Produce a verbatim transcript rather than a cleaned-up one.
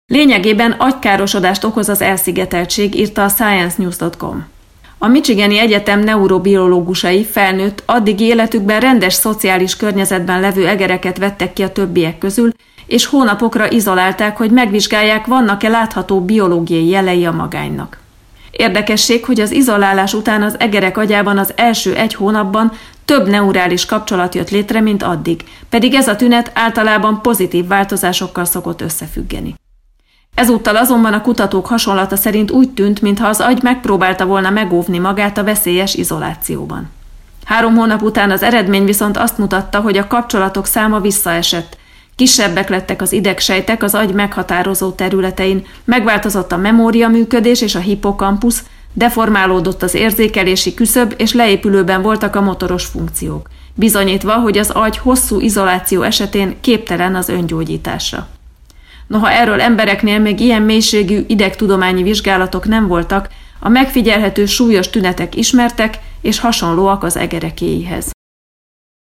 Lényegében agykárosodást okoz az elszigeteltség, írta a science news pont com. A Michigani Egyetem neurobiológusai felnőtt, addigi életükben rendes szociális környezetben levő egereket vettek ki a többiek közül, és hónapokra izolálták, hogy megvizsgálják, vannak-e látható biológiai jelei a magánynak. Érdekesség, hogy az izolálás után az egerek agyában az első egy hónapban több neurális kapcsolat jött létre, mint addig, pedig ez a tünet általában pozitív változásokkal szokott összefüggeni. Ezúttal azonban a kutatók hasonlata szerint úgy tűnt, mintha az agy megpróbálta volna megóvni magát a veszélyes izolációban. Három hónap után az eredmény viszont azt mutatta, hogy a kapcsolatok száma visszaesett, kisebbek lettek az idegsejtek az agy meghatározó területein, megváltozott a memória működés és a hippokampusz, deformálódott az érzékelési küszöb és leépülőben voltak a motoros funkciók, bizonyítva, hogy az agy hosszú izoláció esetén képtelen az öngyógyításra. Noha erről embereknél még ilyen mélységű idegtudományi vizsgálatok nem voltak, a megfigyelhető súlyos tünetek ismertek és hasonlóak az egerekéihez.